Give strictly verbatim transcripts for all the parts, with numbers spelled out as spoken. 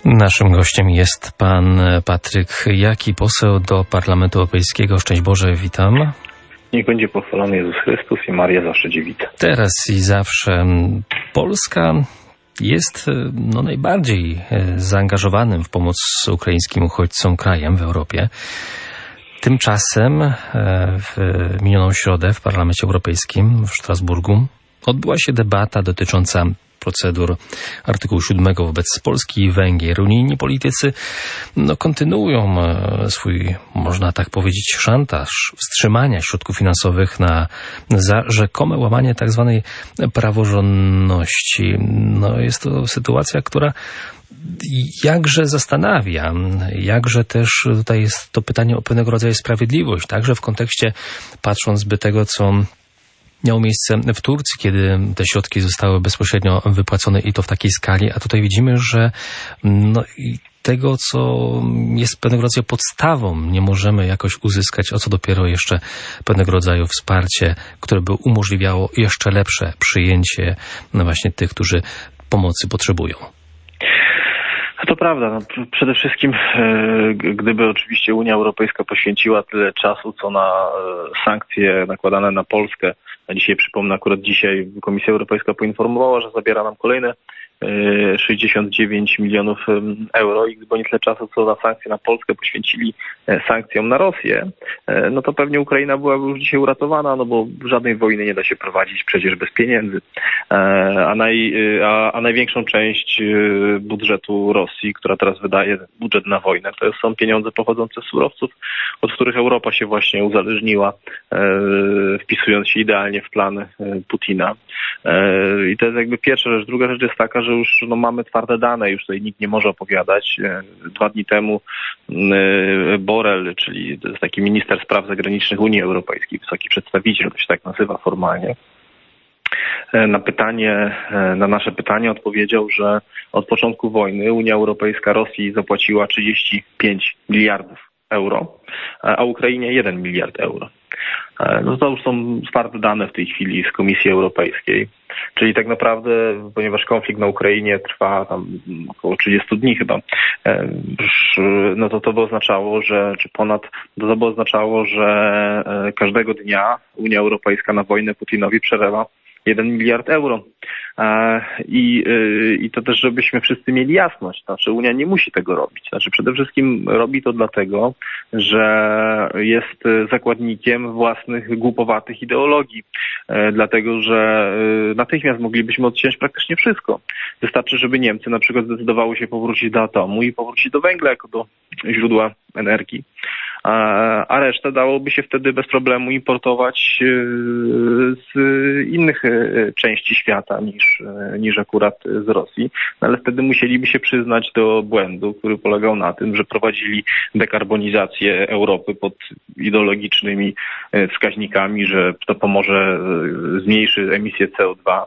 Naszym gościem jest pan Patryk Jaki, poseł do Parlamentu Europejskiego. Szczęść Boże, witam. Niech będzie pochwalony Jezus Chrystus i Maria zawsze dziewicą. Teraz i zawsze Polska jest no, najbardziej zaangażowanym w pomoc ukraińskim uchodźcom krajem w Europie. Tymczasem w minioną środę w Parlamencie Europejskim w Strasburgu odbyła się debata dotycząca procedur artykułu siódmego wobec Polski i Węgier. Unijni politycy no, kontynuują swój, można tak powiedzieć, szantaż wstrzymania środków finansowych na, za rzekome łamanie tak zwanej praworządności. No, jest to sytuacja, która jakże zastanawia, jakże też tutaj jest to pytanie o pewnego rodzaju sprawiedliwość, także w kontekście, patrząc by tego, co miało miejsce w Turcji, kiedy te środki zostały bezpośrednio wypłacone i to w takiej skali, a tutaj widzimy, że no, tego, co jest pewnego rodzaju podstawą, nie możemy jakoś uzyskać, o co dopiero jeszcze pewnego rodzaju wsparcie, które by umożliwiało jeszcze lepsze przyjęcie no właśnie tych, którzy pomocy potrzebują. To prawda. No, przede wszystkim e, gdyby oczywiście Unia Europejska poświęciła tyle czasu, co na e, sankcje nakładane na Polskę, a dzisiaj przypomnę, akurat dzisiaj Komisja Europejska poinformowała, że zabiera nam kolejne e, sześćdziesiąt dziewięć milionów euro i gdyby oni tyle czasu, co na sankcje na Polskę poświęcili e, sankcjom na Rosję, e, no to pewnie Ukraina byłaby już dzisiaj uratowana, no bo żadnej wojny nie da się prowadzić przecież bez pieniędzy. E, a, naj, a, a największą część budżetu Rosji, która teraz wydaje budżet na wojnę, to są pieniądze pochodzące z surowców, od których Europa się właśnie uzależniła, e, wpisując się idealnie w plany Putina. E, I to jest jakby pierwsza rzecz. Druga rzecz jest taka, że już no, mamy twarde dane, już tutaj nikt nie może opowiadać. E, dwa dni temu e, Borrell, czyli to jest taki minister spraw zagranicznych Unii Europejskiej, wysoki przedstawiciel, to się tak nazywa formalnie, na pytanie, na nasze pytanie odpowiedział, że od początku wojny Unia Europejska Rosji zapłaciła trzydzieści pięć miliardów euro, a Ukrainie jeden miliard euro. No to już są twarde dane w tej chwili z Komisji Europejskiej. Czyli tak naprawdę, ponieważ konflikt na Ukrainie trwa tam około trzydzieści dni chyba, no to to by oznaczało, że, czy ponad, to by oznaczało, że każdego dnia Unia Europejska na wojnę Putinowi przelewa jeden miliard euro. I, I to też, żebyśmy wszyscy mieli jasność. Znaczy Unia nie musi tego robić. Znaczy przede wszystkim robi to dlatego, że jest zakładnikiem własnych głupowatych ideologii. Dlatego, że natychmiast moglibyśmy odciąć praktycznie wszystko. Wystarczy, żeby Niemcy na przykład zdecydowały się powrócić do atomu i powrócić do węgla jako do źródła energii. A resztę dałoby się wtedy bez problemu importować z innych części świata niż, niż akurat z Rosji. No ale wtedy musieliby się przyznać do błędu, który polegał na tym, że prowadzili dekarbonizację Europy pod ideologicznymi wskaźnikami, że to pomoże, zmniejszy emisję C O dwa.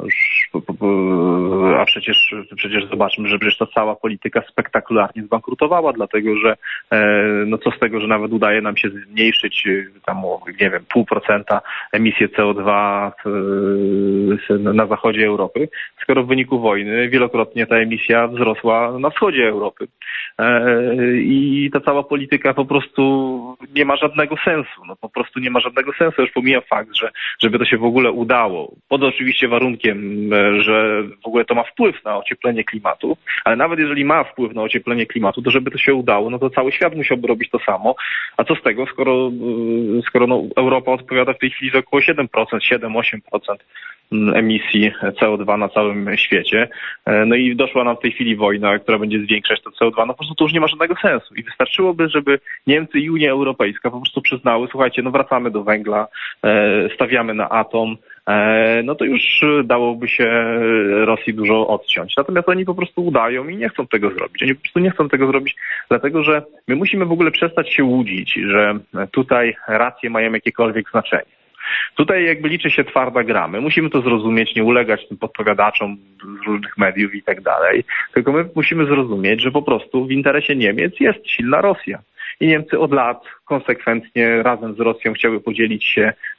A przecież, przecież zobaczmy, że przecież ta cała polityka spektakularnie zbankrutowała, dlatego że no co z tego, że nawet udaje nam się zmniejszyć tam o, nie wiem, pół procenta emisję C O dwa na zachodzie Europy, skoro w wyniku wojny wielokrotnie ta emisja wzrosła na wschodzie Europy. I ta cała polityka po prostu nie ma żadnego sensu. No po prostu nie ma żadnego sensu. Już pomijam fakt, że żeby to się w ogóle udało, pod oczywiście warunkiem, że w ogóle to ma wpływ na ocieplenie klimatu, ale nawet jeżeli ma wpływ na ocieplenie klimatu, to żeby to się udało, no to cały świat musiałby robić to samo. A co z tego, skoro, skoro no Europa odpowiada w tej chwili za około siedem procent, siedem do ośmiu procent emisji C O dwa na całym świecie. No i doszła nam w tej chwili wojna, która będzie zwiększać to C O dwa. No po prostu to już nie ma żadnego sensu. I wystarczyłoby, żeby Niemcy i Unia Europejska po prostu przyznały, słuchajcie, no wracamy do węgla, stawiamy na atom, no to już dałoby się Rosji dużo odciąć. Natomiast oni po prostu udają i nie chcą tego zrobić. Oni po prostu nie chcą tego zrobić, dlatego że my musimy w ogóle przestać się łudzić, że tutaj racje mają jakiekolwiek znaczenie. Tutaj jakby liczy się twarda gra. My musimy to zrozumieć, nie ulegać tym podpowiadaczom z różnych mediów i tak dalej. Tylko my musimy zrozumieć, że po prostu w interesie Niemiec jest silna Rosja. I Niemcy od lat konsekwentnie razem z Rosją chciały podzielić się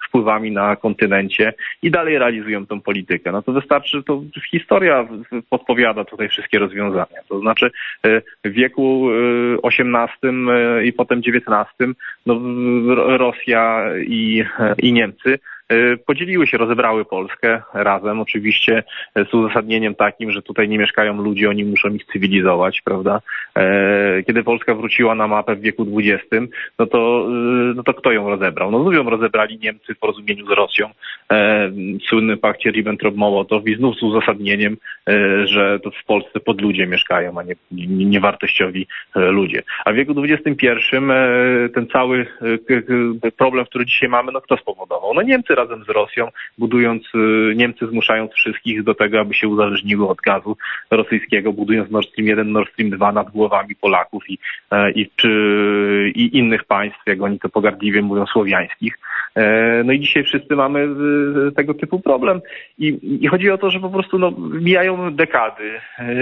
wpływami na kontynencie i dalej realizują tą politykę. No to wystarczy, to historia podpowiada tutaj wszystkie rozwiązania. To znaczy w wieku osiemnastym i potem dziewiętnastym no, Rosja i, i Niemcy podzieliły się, rozebrały Polskę razem, oczywiście z uzasadnieniem takim, że tutaj nie mieszkają ludzie, oni muszą ich cywilizować, prawda? Kiedy Polska wróciła na mapę w wieku dwudziestym, no to, no to kto ją rozebrał? No znów ją rozebrali Niemcy w porozumieniu z Rosją, w słynnym pakcie Ribbentrop-Mołotow i znów z uzasadnieniem, że to w Polsce podludzie mieszkają, a nie, nie, nie wartościowi ludzie. A w wieku dwudziestym pierwszym ten cały problem, który dzisiaj mamy, no kto spowodował? No Niemcy razem z Rosją, budując, Niemcy zmuszając wszystkich do tego, aby się uzależniły od gazu rosyjskiego, budując Nord Stream jeden, Nord Stream dwa nad głowami Polaków i, i, czy, i innych państw, jak oni to pogardliwie mówią, słowiańskich. No i dzisiaj wszyscy mamy tego typu problem. I, i chodzi o to, że po prostu no, mijają dekady,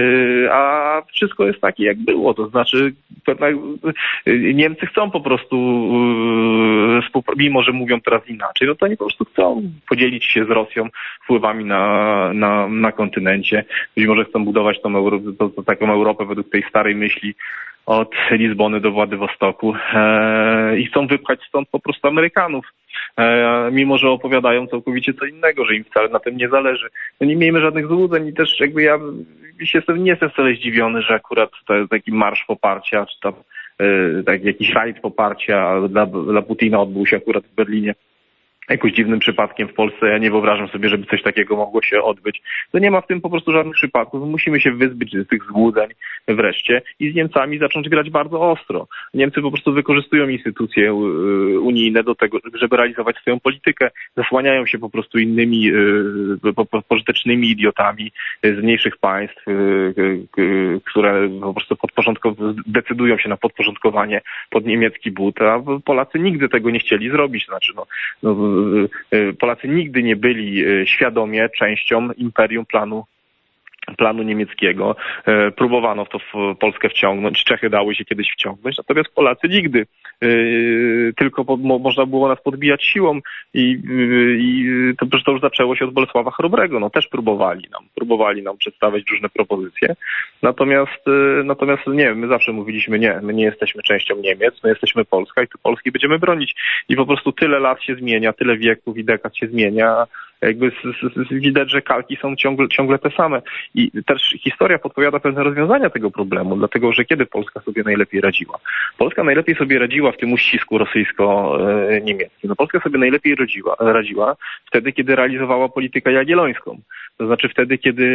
a wszystko jest takie, jak było. To znaczy, pewna, Niemcy chcą po prostu, mimo że mówią teraz inaczej, no to oni po prostu chcą podzielić się z Rosją wpływami na, na, na kontynencie. Być może chcą budować tą Euro, to, to, taką Europę według tej starej myśli od Lizbony do Władywostoku e, i chcą wypchać stąd po prostu Amerykanów. E, mimo że opowiadają całkowicie co innego, że im wcale na tym nie zależy. No nie miejmy żadnych złudzeń i też jakby ja jestem, nie jestem wcale zdziwiony, że akurat to jest taki marsz poparcia, czy tam e, tak, jakiś rajd poparcia dla, dla Putina odbył się akurat w Berlinie. Jakoś dziwnym przypadkiem w Polsce. Ja nie wyobrażam sobie, żeby coś takiego mogło się odbyć. To nie ma w tym po prostu żadnych przypadków. Musimy się wyzbyć z tych złudzeń wreszcie i z Niemcami zacząć grać bardzo ostro. Niemcy po prostu wykorzystują instytucje unijne do tego, żeby realizować swoją politykę. Zasłaniają się po prostu innymi pożytecznymi idiotami z mniejszych państw, które po prostu podporządkow- decydują się na podporządkowanie pod niemiecki but, a Polacy nigdy tego nie chcieli zrobić. Znaczy, no, no Polacy nigdy nie byli świadomie częścią imperium planu planu niemieckiego. Próbowano w to w Polskę wciągnąć, Czechy dały się kiedyś wciągnąć, natomiast Polacy nigdy. Tylko po, można było nas podbijać siłą i, i to, to już zaczęło się od Bolesława Chrobrego. No też próbowali nam, próbowali nam przedstawiać różne propozycje. Natomiast, natomiast nie, my zawsze mówiliśmy nie, my nie jesteśmy częścią Niemiec, my jesteśmy Polska i tu Polski będziemy bronić. I po prostu tyle lat się zmienia, tyle wieków i dekad się zmienia, jakby z, z, z, widać, że kalki są ciągle, ciągle te same. I też historia podpowiada pewne rozwiązania tego problemu, dlatego że kiedy Polska sobie najlepiej radziła? Polska najlepiej sobie radziła w tym uścisku rosyjsko-niemieckim. No Polska sobie najlepiej radziła, radziła wtedy, kiedy realizowała politykę jagiellońską. To znaczy wtedy, kiedy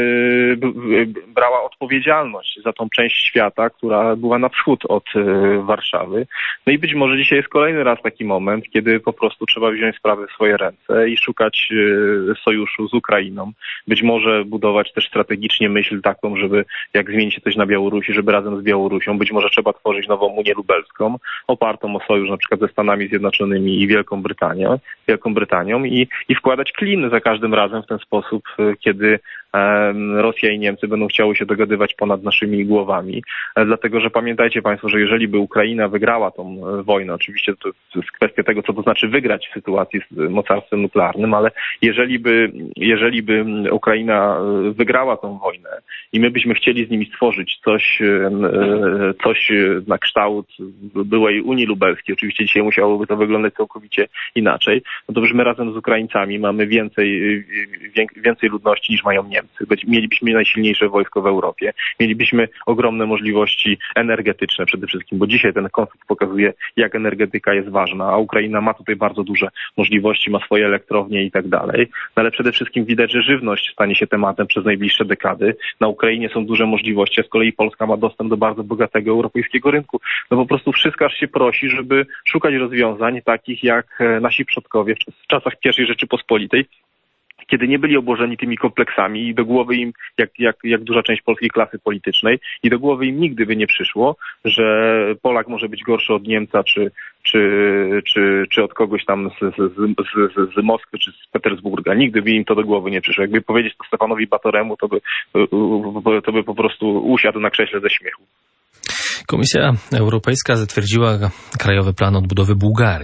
brała odpowiedzialność za tą część świata, która była na wschód od Warszawy. No i być może dzisiaj jest kolejny raz taki moment, kiedy po prostu trzeba wziąć sprawę w swoje ręce i szukać sojuszu z Ukrainą. Być może budować też strategicznie myśl taką, żeby jak zmieni się coś na Białorusi, żeby razem z Białorusią, być może trzeba tworzyć nową Unię Lubelską, opartą o sojusz na przykład ze Stanami Zjednoczonymi i Wielką Brytanią, Wielką Brytanią i, i wkładać klin za każdym razem w ten sposób, kiedy Rosja i Niemcy będą chciały się dogadywać ponad naszymi głowami. Dlatego, że pamiętajcie Państwo, że jeżeli by Ukraina wygrała tą wojnę, oczywiście to jest kwestia tego, co to znaczy wygrać w sytuacji z mocarstwem nuklearnym, ale jeżeli by, jeżeli by Ukraina wygrała tą wojnę i my byśmy chcieli z nimi stworzyć coś, coś na kształt byłej Unii Lubelskiej, oczywiście dzisiaj musiałoby to wyglądać całkowicie inaczej, no to my razem z Ukraińcami mamy więcej, więcej ludności niż mają Niemcy. Mielibyśmy najsilniejsze wojsko w Europie, mielibyśmy ogromne możliwości energetyczne przede wszystkim, bo dzisiaj ten konflikt pokazuje, jak energetyka jest ważna, a Ukraina ma tutaj bardzo duże możliwości, ma swoje elektrownie i tak dalej, no ale przede wszystkim widać, że żywność stanie się tematem przez najbliższe dekady. Na Ukrainie są duże możliwości, a z kolei Polska ma dostęp do bardzo bogatego europejskiego rynku. No po prostu wszystko aż się prosi, żeby szukać rozwiązań takich jak nasi przodkowie w czasach pierwszej Rzeczypospolitej, kiedy nie byli obłożeni tymi kompleksami i do głowy im, jak, jak, jak duża część polskiej klasy politycznej, i do głowy im nigdy by nie przyszło, że Polak może być gorszy od Niemca, czy, czy, czy, czy od kogoś tam z, z, z, z Moskwy, czy z Petersburga. Nigdy by im to do głowy nie przyszło. Jakby powiedzieć to Stefanowi Batoremu, to by, to by po prostu usiadł na krześle ze śmiechu. Komisja Europejska zatwierdziła Krajowy Plan Odbudowy Bułgarii.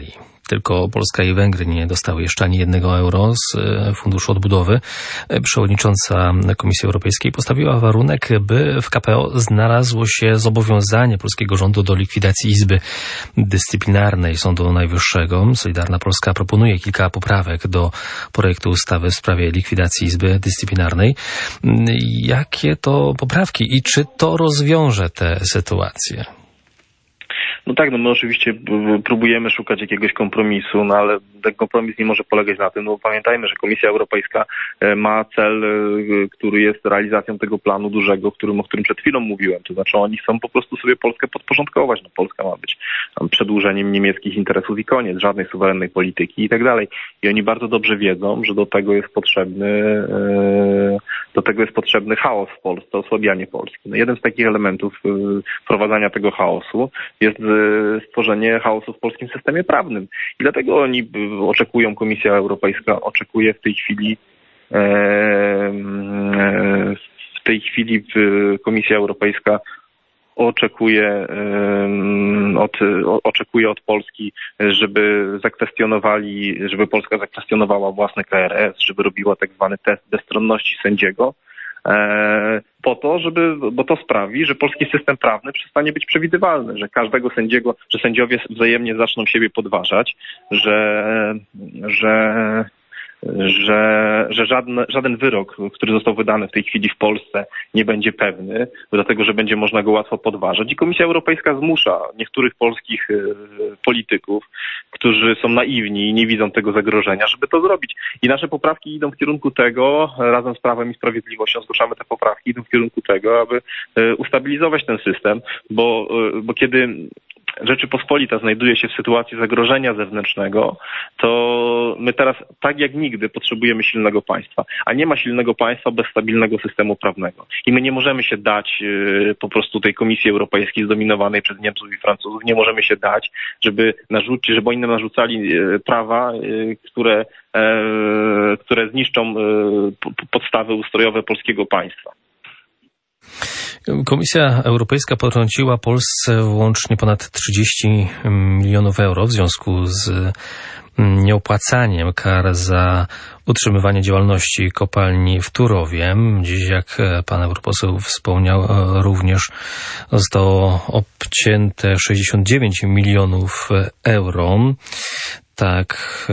tylko Polska i Węgry nie dostały jeszcze ani jednego euro z Funduszu Odbudowy. Przewodnicząca Komisji Europejskiej postawiła warunek, by w K P O znalazło się zobowiązanie polskiego rządu do likwidacji Izby Dyscyplinarnej Sądu Najwyższego. Solidarna Polska proponuje kilka poprawek do projektu ustawy w sprawie likwidacji Izby Dyscyplinarnej. Jakie to poprawki i czy to rozwiąże tę sytuację? No tak, no my oczywiście próbujemy szukać jakiegoś kompromisu, no ale ten kompromis nie może polegać na tym, no pamiętajmy, że Komisja Europejska ma cel, który jest realizacją tego planu dużego, którym, o którym przed chwilą mówiłem, to znaczy oni chcą po prostu sobie Polskę podporządkować, no Polska ma być tam przedłużeniem niemieckich interesów i koniec, żadnej suwerennej polityki i tak dalej. I oni bardzo dobrze wiedzą, że do tego jest potrzebny do tego jest potrzebny chaos w Polsce, osłabianie Polski. No jeden z takich elementów wprowadzania tego chaosu jest stworzenie chaosu w polskim systemie prawnym. I dlatego oni oczekują, Komisja Europejska oczekuje w tej chwili w tej chwili Komisja Europejska oczekuje od, oczekuje od Polski, żeby zakwestionowali, żeby Polska zakwestionowała własne K R S, żeby robiła tak zwany test bezstronności sędziego, po to, żeby, bo to sprawi, że polski system prawny przestanie być przewidywalny, że każdego sędziego, że sędziowie wzajemnie zaczną siebie podważać, że, że że, że żaden, żaden wyrok, który został wydany w tej chwili w Polsce, nie będzie pewny, dlatego że będzie można go łatwo podważać. I Komisja Europejska zmusza niektórych polskich polityków, którzy są naiwni i nie widzą tego zagrożenia, żeby to zrobić. I nasze poprawki idą w kierunku tego, razem z Prawem i Sprawiedliwością zgłaszamy te poprawki, idą w kierunku tego, aby ustabilizować ten system, bo, bo kiedy Rzeczypospolita znajduje się w sytuacji zagrożenia zewnętrznego, to my teraz tak jak nigdy potrzebujemy silnego państwa, a nie ma silnego państwa bez stabilnego systemu prawnego. I my nie możemy się dać po prostu tej Komisji Europejskiej zdominowanej przez Niemców i Francuzów, nie możemy się dać, żeby narzucić, żeby oni nam narzucali prawa, które, które zniszczą podstawy ustrojowe polskiego państwa. Komisja Europejska potrąciła Polsce łącznie ponad trzydzieści milionów euro w związku z nieopłacaniem kar za utrzymywanie działalności kopalni w Turowie. Dziś, jak pan europoseł wspomniał, również zostało obcięte sześćdziesiąt dziewięć milionów euro. Tak,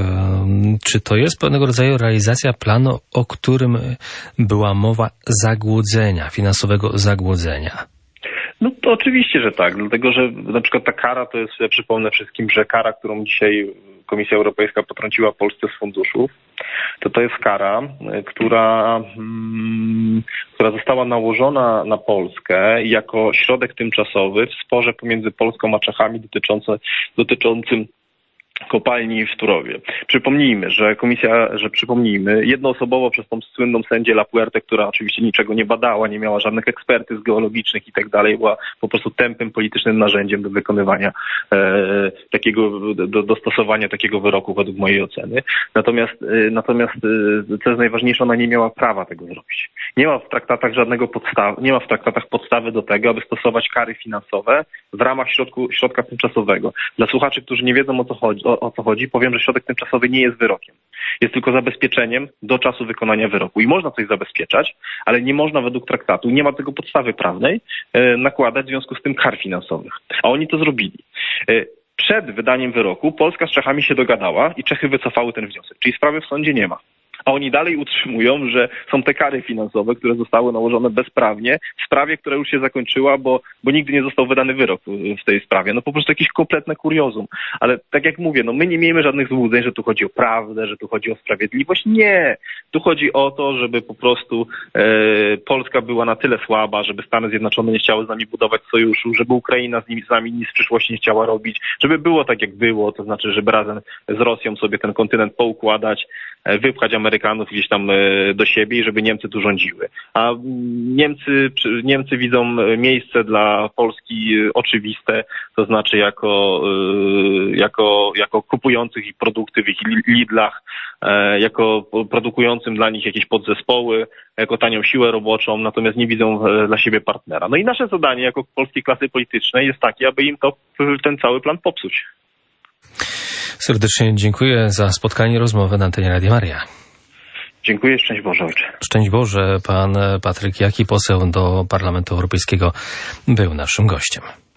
czy to jest pewnego rodzaju realizacja planu, o którym była mowa, zagłodzenia, finansowego zagłodzenia? No to oczywiście, że tak, dlatego że na przykład ta kara to jest, ja przypomnę wszystkim, że kara, którą dzisiaj Komisja Europejska potrąciła Polsce z funduszów, to to jest kara, która, hmm, która została nałożona na Polskę jako środek tymczasowy w sporze pomiędzy Polską a Czechami dotyczący, dotyczącym kopalni w Turowie. Przypomnijmy, że komisja, że przypomnijmy, jednoosobowo przez tą słynną sędzię Lapuertę, która oczywiście niczego nie badała, nie miała żadnych ekspertyz geologicznych i tak dalej, była po prostu tępym politycznym narzędziem do wykonywania e, takiego, do, do stosowania takiego wyroku według mojej oceny. Natomiast, e, natomiast e, co jest najważniejsze, ona nie miała prawa tego zrobić. Nie ma w traktatach żadnego podstaw, nie ma w traktatach podstawy do tego, aby stosować kary finansowe w ramach środku, środka tymczasowego. Dla słuchaczy, którzy nie wiedzą o co chodzi, O, o co chodzi, powiem, że środek tymczasowy nie jest wyrokiem. Jest tylko zabezpieczeniem do czasu wykonania wyroku. I można coś zabezpieczać, ale nie można według traktatu, nie ma tego podstawy prawnej, e, nakładać w związku z tym kar finansowych. A oni to zrobili. E, przed wydaniem wyroku Polska z Czechami się dogadała i Czechy wycofały ten wniosek. Czyli sprawy w sądzie nie ma. A oni dalej utrzymują, że są te kary finansowe, które zostały nałożone bezprawnie w sprawie, która już się zakończyła, bo, bo nigdy nie został wydany wyrok w tej sprawie. No po prostu jakieś kompletne kuriozum. Ale tak jak mówię, no my nie miejmy żadnych złudzeń, że tu chodzi o prawdę, że tu chodzi o sprawiedliwość. Nie! Tu chodzi o to, żeby po prostu e, Polska była na tyle słaba, żeby Stany Zjednoczone nie chciały z nami budować sojuszu, żeby Ukraina z nimi, z nami nic w przyszłości nie chciała robić, żeby było tak jak było, to znaczy, żeby razem z Rosją sobie ten kontynent poukładać, e, wypchać Amerykanów gdzieś tam do siebie i żeby Niemcy tu rządziły. A Niemcy, Niemcy widzą miejsce dla Polski oczywiste, to znaczy jako, jako, jako kupujących ich produkty w ich Lidlach, jako produkującym dla nich jakieś podzespoły, jako tanią siłę roboczą, natomiast nie widzą dla siebie partnera. No i nasze zadanie jako polskiej klasy politycznej jest takie, aby im to, ten cały plan popsuć. Serdecznie dziękuję za spotkanie, rozmowę na antenie Radia Maria. Dziękuję, szczęść Boże, ojcze. Szczęść Boże, pan Patryk Jaki, poseł do Parlamentu Europejskiego, był naszym gościem.